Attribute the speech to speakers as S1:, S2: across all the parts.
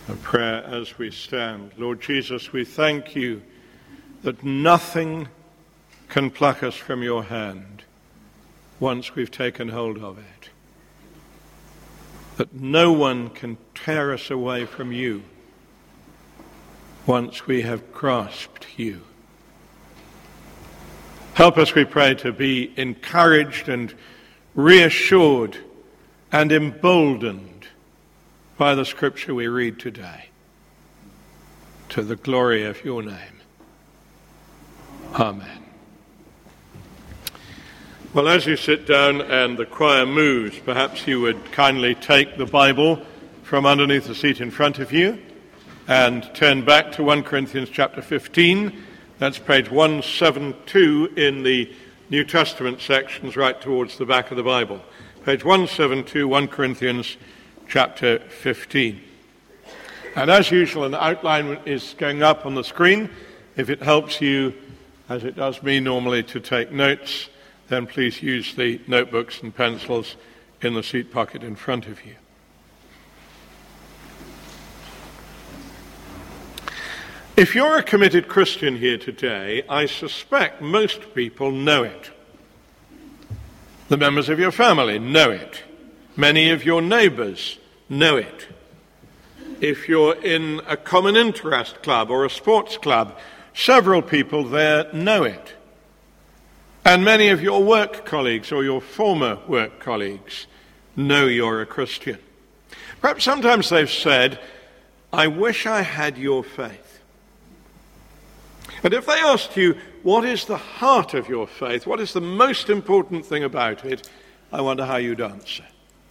S1: A prayer as we stand. Lord Jesus, we thank you that nothing can pluck us from your hand once we've taken hold of it. That no one can tear us away from you once we have grasped you. Help us, we pray, to be encouraged and reassured and emboldened by the scripture we read today, to the glory of your name. Amen. Well, as you sit down and the choir moves, perhaps you would kindly take the Bible from underneath the seat in front of you and turn back to 1 Corinthians chapter 15. That's page 172 in the New Testament sections right towards the back of the Bible. Page 172, 1 Corinthians chapter 15. And as usual, an outline is going up on the screen. If it helps you, as it does me normally, to take notes, then please use the notebooks and pencils in the seat pocket in front of you. If you're a committed Christian here today, I suspect most people know it. The members of your family know it. Many of your neighbours know it. If you're in a common interest club or a sports club, several people there know it. And many of your work colleagues or your former work colleagues know you're a Christian. Perhaps sometimes they've said, "I wish I had your faith." And if they asked you, what is the heart of your faith? What is the most important thing about it? I wonder how you'd answer.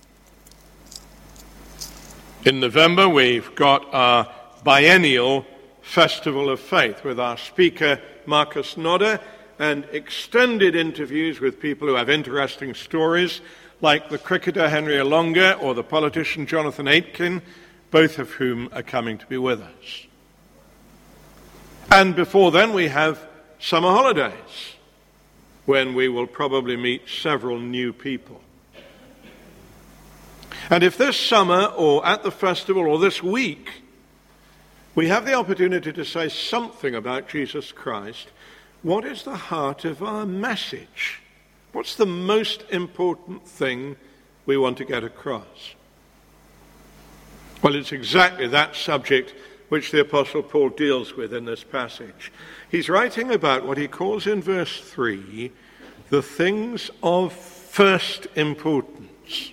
S1: In November, we've got our biennial Festival of Faith with our speaker, Marcus Nodder, and extended interviews with people who have interesting stories, like the cricketer Henry Olonga or the politician Jonathan Aitken, both of whom are coming to be with us. And before then, we have summer holidays, when we will probably meet several new people. And if this summer or at the festival or this week we have the opportunity to say something about Jesus Christ, what is the heart of our message? What's the most important thing we want to get across? Well, it's exactly that subject which the Apostle Paul deals with in this passage. He's writing about what he calls in verse 3, the things of first importance.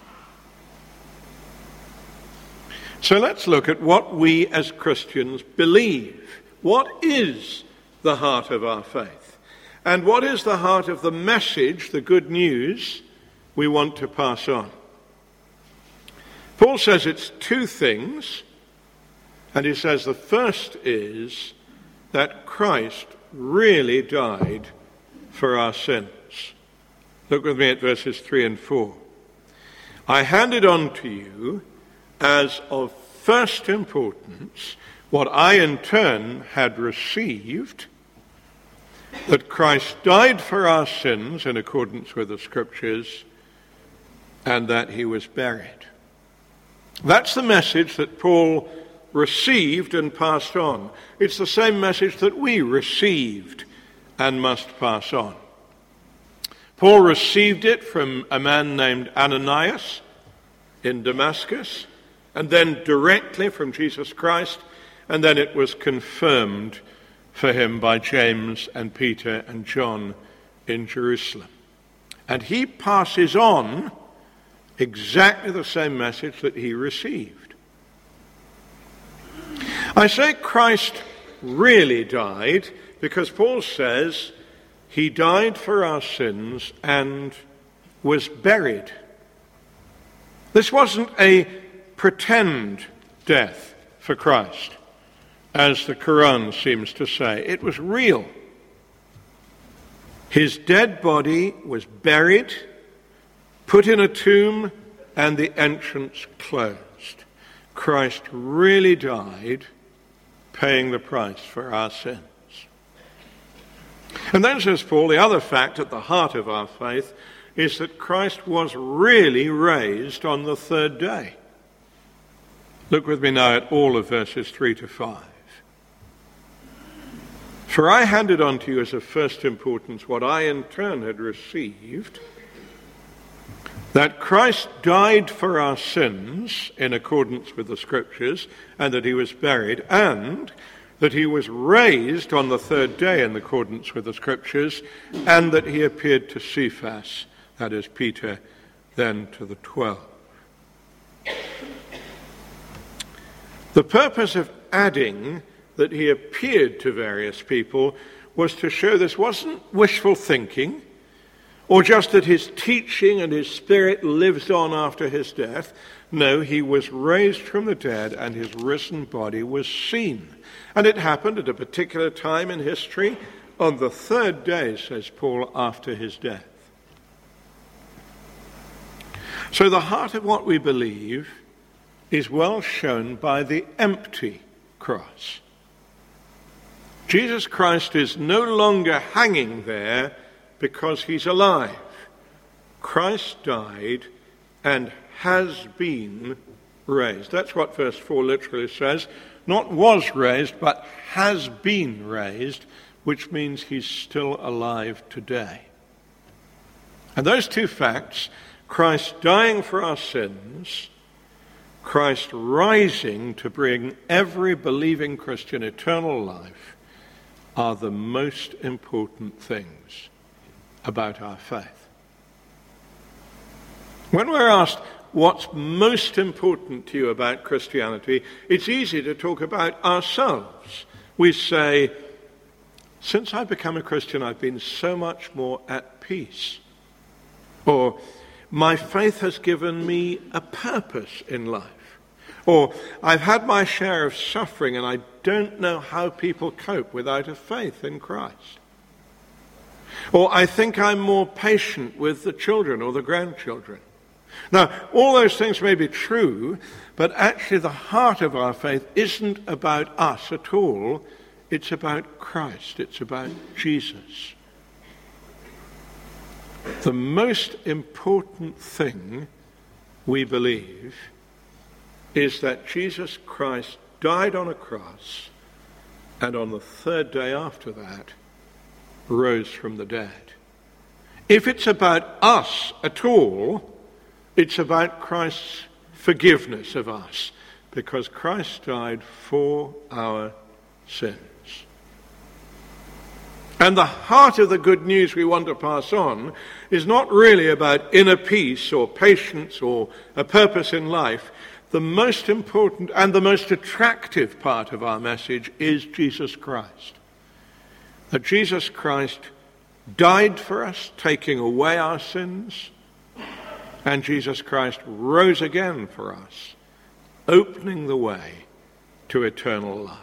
S1: So let's look at what we as Christians believe. What is the heart of our faith? And what is the heart of the message, the good news, we want to pass on? Paul says it's two things, and he says the first is that Christ really died for our sins. Look with me at verses 3 and 4. I handed on to you as of first importance what I in turn had received, that Christ died for our sins in accordance with the Scriptures, and that he was buried. That's the message that Paul received and passed on. It's the same message that we received and must pass on. Paul received it from a man named Ananias in Damascus, and then directly from Jesus Christ, and then it was confirmed for him by James and Peter and John in Jerusalem. And he passes on exactly the same message that he received. I say Christ really died because Paul says he died for our sins and was buried. This wasn't a pretend death for Christ, as the Quran seems to say. It was real. His dead body was buried, put in a tomb, and the entrance closed. Christ really died, paying the price for our sins. And then, says Paul, the other fact at the heart of our faith is that Christ was really raised on the third day. Look with me now at all of verses 3 to 5. For I handed on to you as of first importance what I in turn had received, that Christ died for our sins in accordance with the Scriptures, and that he was buried, and that he was raised on the third day in accordance with the Scriptures, and that he appeared to Cephas, that is Peter, then to the 12. The purpose of adding that he appeared to various people was to show this wasn't wishful thinking, or just that his teaching and his spirit lives on after his death. No, he was raised from the dead and his risen body was seen. And it happened at a particular time in history, on the third day, says Paul, after his death. So the heart of what we believe is well shown by the empty cross. Jesus Christ is no longer hanging there because he's alive. Christ died and has been raised. That's what verse 4 literally says. Not was raised, but has been raised, which means he's still alive today. And those two facts, Christ dying for our sins, Christ rising to bring every believing Christian eternal life, are the most important things about our faith. When we're asked what's most important to you about Christianity, it's easy to talk about ourselves. We say, since I've become a Christian, I've been so much more at peace. Or, my faith has given me a purpose in life. Or, I've had my share of suffering and I don't know how people cope without a faith in Christ. Or, I think I'm more patient with the children or the grandchildren. Now, all those things may be true, but actually the heart of our faith isn't about us at all. It's about Christ. It's about Jesus. The most important thing we believe is that Jesus Christ died on a cross and on the third day after that rose from the dead. If it's about us at all, it's about Christ's forgiveness of us, because Christ died for our sins. And the heart of the good news we want to pass on is not really about inner peace or patience or a purpose in life. The most important and the most attractive part of our message is Jesus Christ. That Jesus Christ died for us, taking away our sins, and Jesus Christ rose again for us, opening the way to eternal life.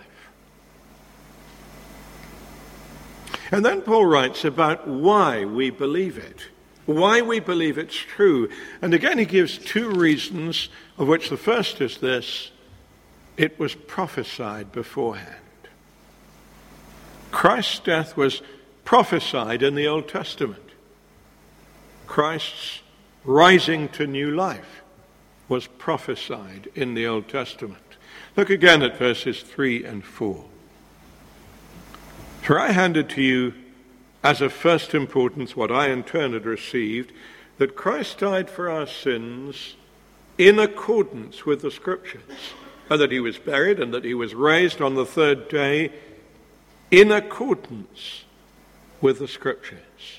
S1: And then Paul writes about why we believe it, why we believe it's true. And again he gives two reasons, of which the first is this: it was prophesied beforehand. Christ's death was prophesied in the Old Testament. Christ's rising to new life was prophesied in the Old Testament. Look again at verses 3 and 4. For I handed to you as of first importance what I in turn had received, that Christ died for our sins in accordance with the Scriptures, and that he was buried and that he was raised on the third day in accordance with the Scriptures.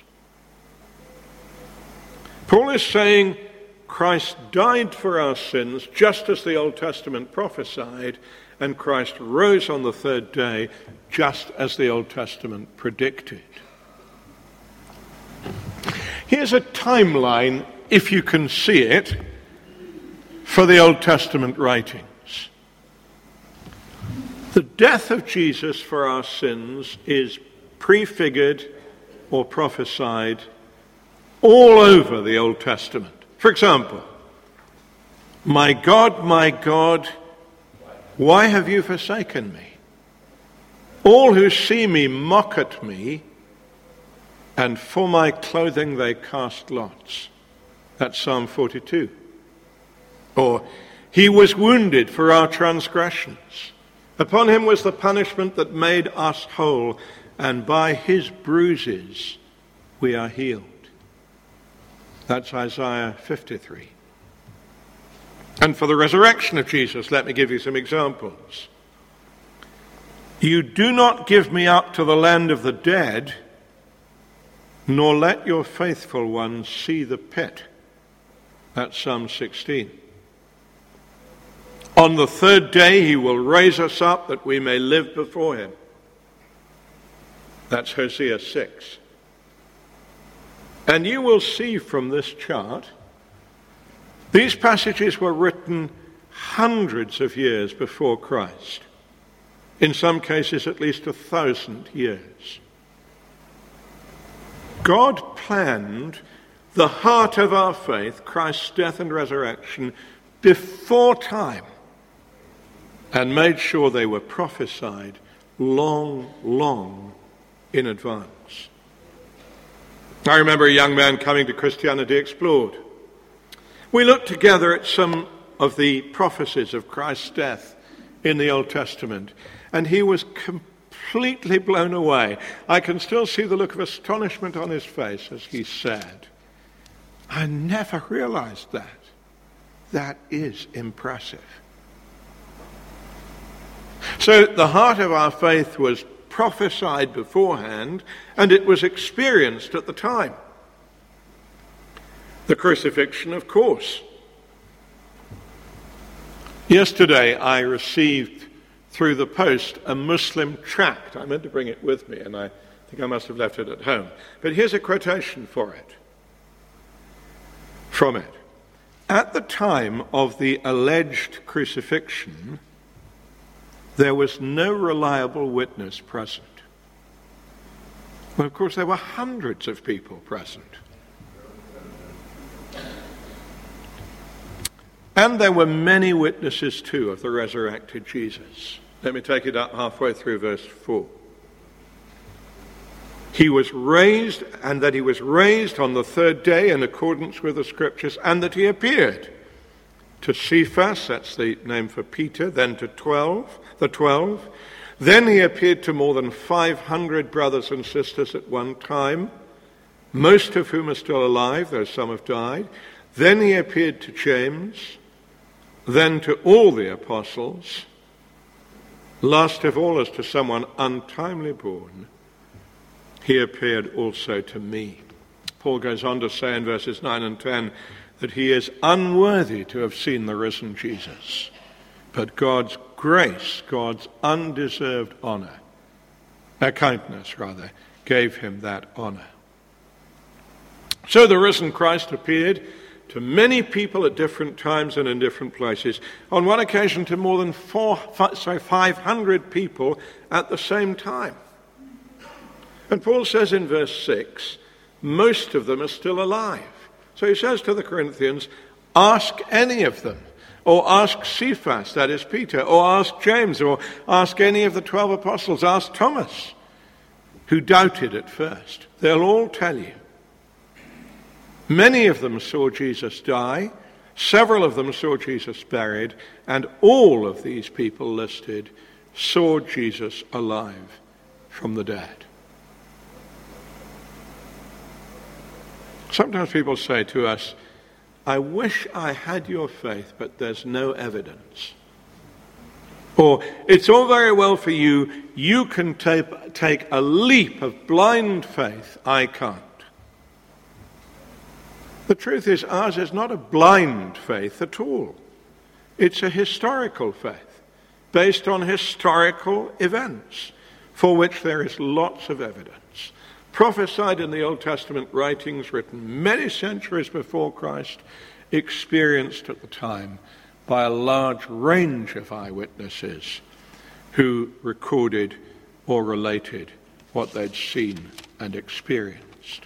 S1: Paul is saying Christ died for our sins just as the Old Testament prophesied, and Christ rose on the third day just as the Old Testament predicted. Here's a timeline, if you can see it, for the Old Testament writings. The death of Jesus for our sins is prefigured or prophesied all over the Old Testament. For example, my God, why have you forsaken me? All who see me mock at me, and for my clothing they cast lots. That's Psalm 42. Or, He was wounded for our transgressions. Upon him was the punishment that made us whole, and by his bruises we are healed. That's Isaiah 53. And for the resurrection of Jesus, let me give you some examples. You do not give me up to the land of the dead, nor let your faithful ones see the pit. That's Psalm 16. On the third day he will raise us up that we may live before him. That's Hosea 6. And you will see from this chart, these passages were written hundreds of years before Christ. In some cases, at least 1,000 years. God planned the heart of our faith, Christ's death and resurrection, before time, and made sure they were prophesied long, long in advance. I remember a young man coming to Christianity Explored. We looked together at some of the prophecies of Christ's death in the Old Testament, and he was completely blown away. I can still see the look of astonishment on his face as he said, I never realized that. That is impressive. So the heart of our faith was prophesied beforehand, and it was experienced at the time. The crucifixion, of course. Yesterday I received through the post a Muslim tract. I meant to bring it with me, and I think I must have left it at home. But here's a quotation from it. At the time of the alleged crucifixion, there was no reliable witness present. Well, of course, there were hundreds of people present. And there were many witnesses, too, of the resurrected Jesus. Let me take it up halfway through verse 4. He was raised, and that he was raised on the third day in accordance with the Scriptures, and that he appeared to Cephas, that's the name for Peter, then to the 12. Then he appeared to more than 500 brothers and sisters at one time, most of whom are still alive, though some have died. Then he appeared to James, then to all the apostles, last of all as to someone untimely born, he appeared also to me. Paul goes on to say in verses 9 and 10 that he is unworthy to have seen the risen Jesus, but God's grace, God's undeserved kindness, gave him that honor. So the risen Christ appeared to many people at different times and in different places. On one occasion to more than 500 people at the same time. And Paul says in verse 6, most of them are still alive. So he says to the Corinthians, ask any of them, or ask Cephas, that is Peter, or ask James, or ask any of the 12 apostles, ask Thomas, who doubted at first. They'll all tell you. Many of them saw Jesus die, several of them saw Jesus buried, and all of these people listed saw Jesus alive from the dead. Sometimes people say to us, I wish I had your faith, but there's no evidence. Or, it's all very well for you, you can take a leap of blind faith, I can't. The truth is, ours is not a blind faith at all. It's a historical faith, based on historical events, for which there is lots of evidence. Prophesied in the Old Testament writings, written many centuries before Christ, experienced at the time by a large range of eyewitnesses who recorded or related what they'd seen and experienced.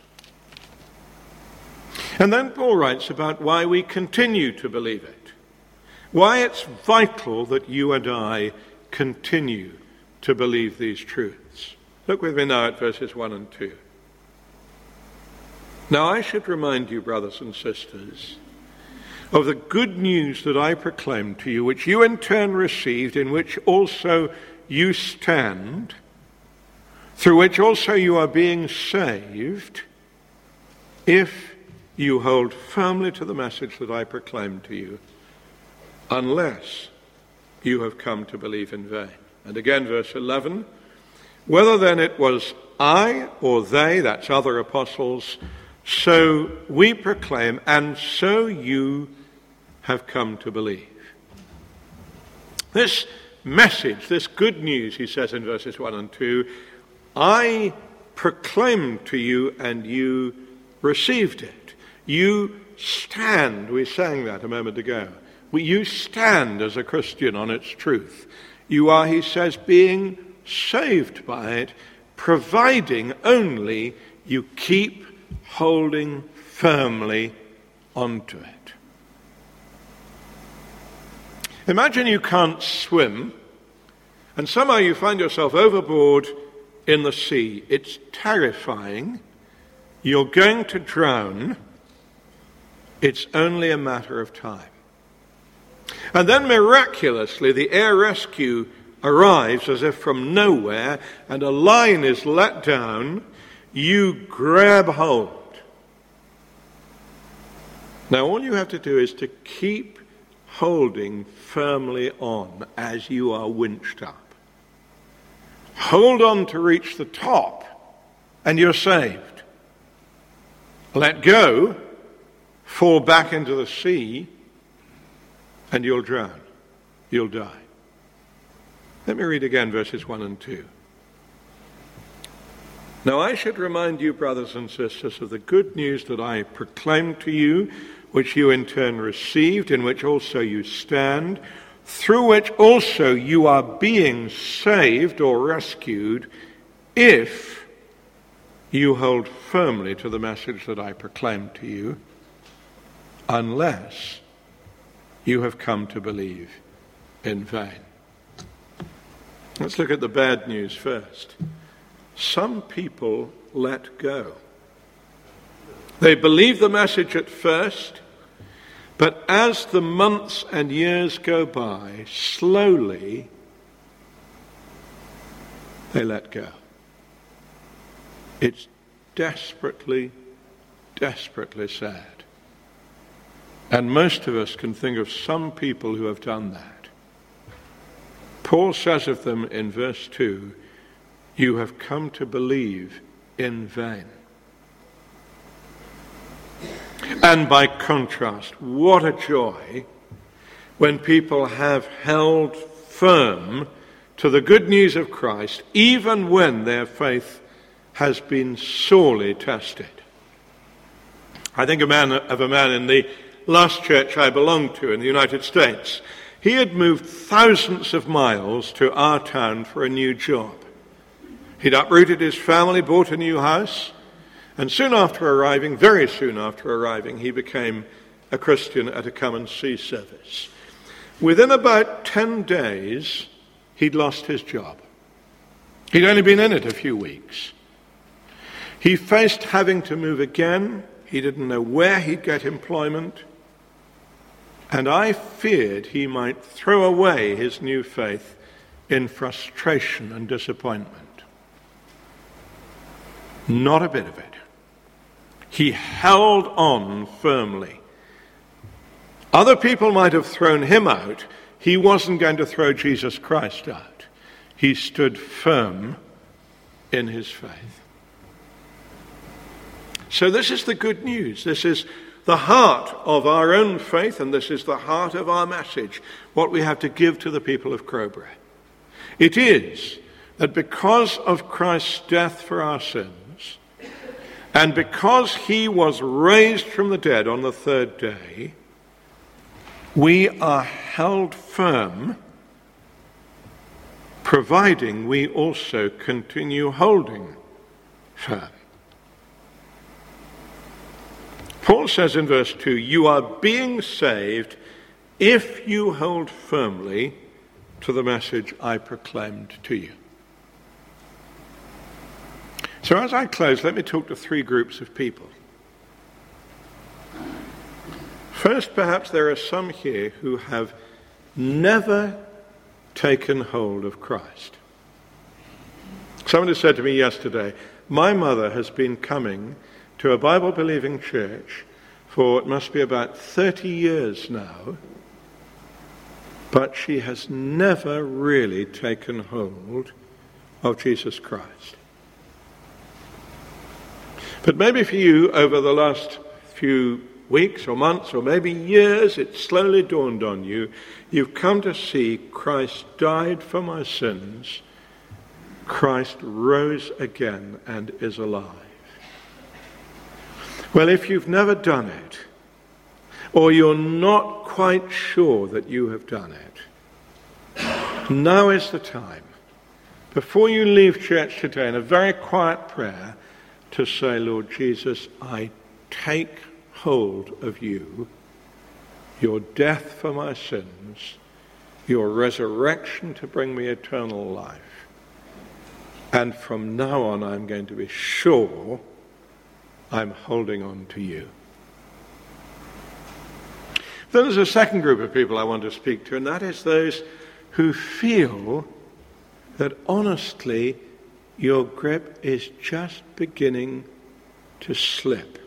S1: And then Paul writes about why we continue to believe it, why it's vital that you and I continue to believe these truths. Look with me now at verses 1 and 2. Now I should remind you, brothers and sisters, of the good news that I proclaimed to you, which you in turn received, in which also you stand, through which also you are being saved, if you hold firmly to the message that I proclaimed to you, unless you have come to believe in vain. And again, verse 11, whether then it was I or they, that's other apostles, so we proclaim, and so you have come to believe. This message, this good news, he says in verses 1 and 2, I proclaimed to you and you received it. You stand, we sang that a moment ago. You stand as a Christian on its truth. You are, he says, being saved by it, providing only you keep holding firmly onto it. Imagine you can't swim, and somehow you find yourself overboard in the sea. It's terrifying. You're going to drown. It's only a matter of time. And then miraculously, the air rescue arrives as if from nowhere, and a line is let down. You grab hold. Now, all you have to do is to keep holding firmly on as you are winched up. Hold on to reach the top, and you're saved. Let go, fall back into the sea, and you'll drown. You'll die. Let me read again verses 1 and 2. Now I should remind you, brothers and sisters, of the good news that I proclaimed to you, which you in turn received, in which also you stand, through which also you are being saved or rescued, if you hold firmly to the message that I proclaimed to you, unless you have come to believe in vain. Let's look at the bad news first. Some people let go. They believe the message at first, but as the months and years go by, slowly they let go. It's desperately, desperately sad. And most of us can think of some people who have done that. Paul says of them in verse 2, you have come to believe in vain. And by contrast, what a joy when people have held firm to the good news of Christ, even when their faith has been sorely tested. I think of a man in the last church I belonged to in the United States. He had moved thousands of miles to our town for a new job. He'd uprooted his family, bought a new house, and soon after arriving, very soon after arriving, he became a Christian at a come and see service. Within about 10 days, he'd lost his job. He'd only been in it a few weeks. He faced having to move again. He didn't know where he'd get employment. And I feared he might throw away his new faith in frustration and disappointment. Not a bit of it. He held on firmly. Other people might have thrown him out. He wasn't going to throw Jesus Christ out. He stood firm in his faith. So this is the good news. This is the heart of our own faith, and this is the heart of our message, what we have to give to the people of Crowborough. It is that because of Christ's death for our sins, and because he was raised from the dead on the third day, we are held firm, providing we also continue holding firm. Paul says in verse 2, you are being saved if you hold firmly to the message I proclaimed to you. So as I close, let me talk to three groups of people. First, perhaps there are some here who have never taken hold of Christ. Somebody said to me yesterday, my mother has been coming to a Bible-believing church for it must be about 30 years now, but she has never really taken hold of Jesus Christ. But maybe for you, over the last few weeks or months or maybe years, it slowly dawned on you, you've come to see Christ died for my sins, Christ rose again and is alive. Well, if you've never done it, or you're not quite sure that you have done it, now is the time, before you leave church today, in a very quiet prayer, to say, Lord Jesus, I take hold of you, your death for my sins, your resurrection to bring me eternal life. And from now on, I'm going to be sure I'm holding on to you. Then there's a second group of people I want to speak to, and that is those who feel that honestly your grip is just beginning to slip.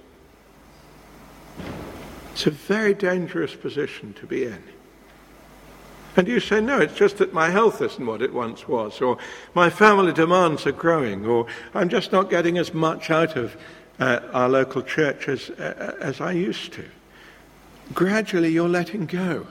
S1: It's a very dangerous position to be in. And you say, no, it's just that my health isn't what it once was, or my family demands are growing, or I'm just not getting as much out of our local church as I used to. Gradually you're letting go.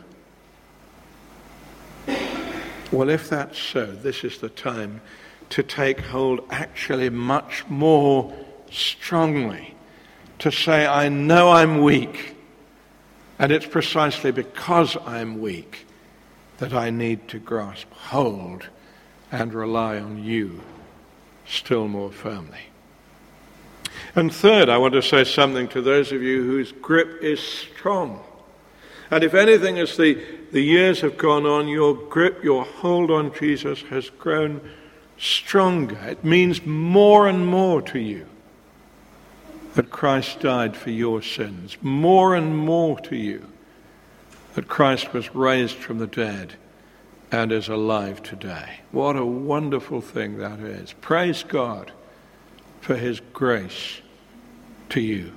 S1: Well, if that's so, this is the time to take hold actually much more strongly. To say, I know I'm weak, and it's precisely because I'm weak that I need to grasp hold and rely on you still more firmly. And third, I want to say something to those of you whose grip is strong. And if anything, as the years have gone on, your grip, your hold on Jesus has grown stronger. It means more and more to you that Christ died for your sins. More and more to you that Christ was raised from the dead and is alive today. What a wonderful thing that is. Praise God for his grace to you.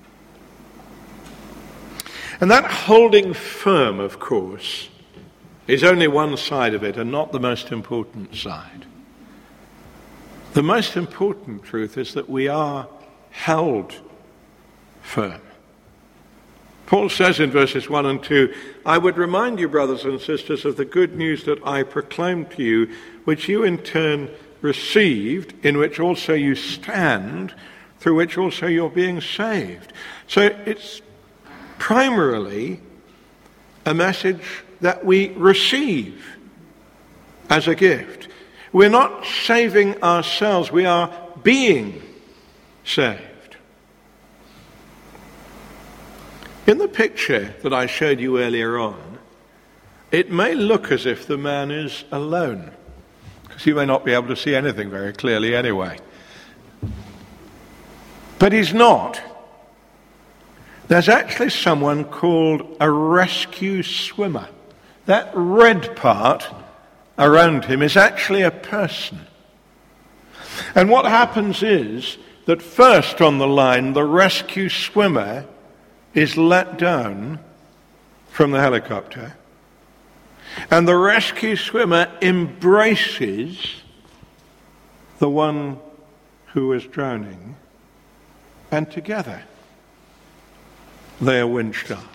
S1: And that holding firm, of course, is only one side of it and not the most important side. The most important truth is that we are held firm. Paul says in verses 1 and 2, I would remind you, brothers and sisters, of the good news that I proclaimed to you, which you in turn received, in which also you stand, through which also you're being saved. So it's primarily a message that we receive as a gift. We're not saving ourselves, we are being saved. In the picture that I showed you earlier on, it may look as if the man is alone, because he may not be able to see anything very clearly anyway. But he's not. There's actually someone called a rescue swimmer. That red part around him is actually a person. And what happens is that first on the line, the rescue swimmer is let down from the helicopter, and the rescue swimmer embraces the one who is drowning, and together they are winched up.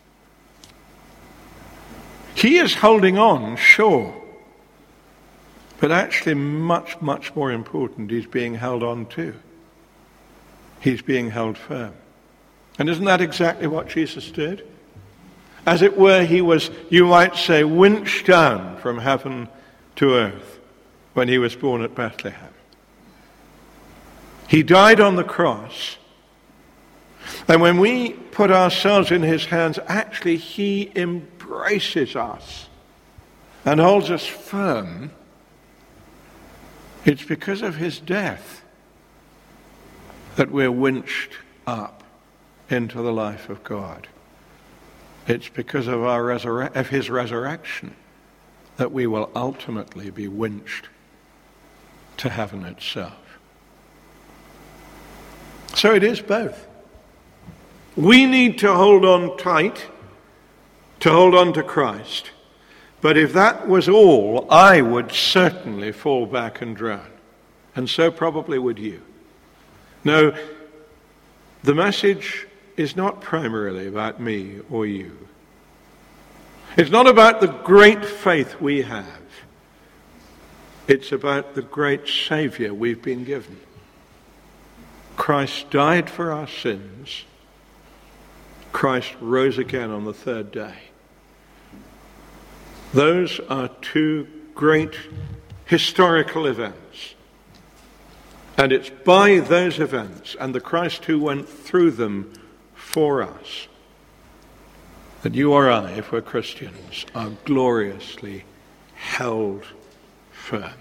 S1: He is holding on, sure, but actually much, much more important, he's being held on too. He's being held firm. And isn't that exactly what Jesus did? As it were, he was, you might say, winched down from heaven to earth when he was born at Bethlehem. He died on the cross. And when we put ourselves in his hands, actually he embraces us and holds us firm. It's because of his death that we're winched up into the life of God. It's because of of his resurrection that we will ultimately be winched to heaven itself. So it is both. We need to hold on tight, to hold on to Christ. But if that was all, I would certainly fall back and drown. And so probably would you. No, the message is not primarily about me or you. It's not about the great faith we have. It's about the great Saviour we've been given. Christ died for our sins. Christ rose again on the third day. Those are two great historical events. And it's by those events and the Christ who went through them for us that you or I, if we're Christians, are gloriously held firm.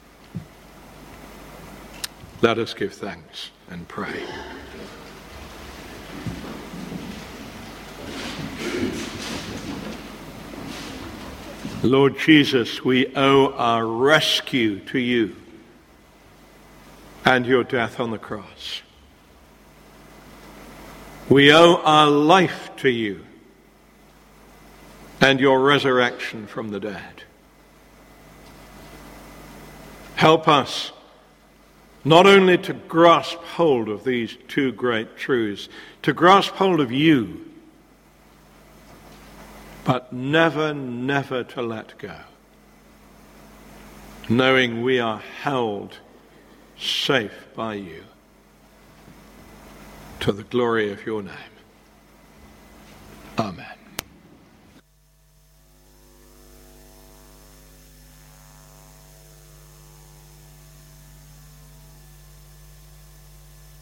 S1: Let us give thanks and pray. Lord Jesus, we owe our rescue to you and your death on the cross. We owe our life to you and your resurrection from the dead. Help us not only to grasp hold of these two great truths, to grasp hold of you, but never, never to let go, knowing we are held safe by you to the glory of your name.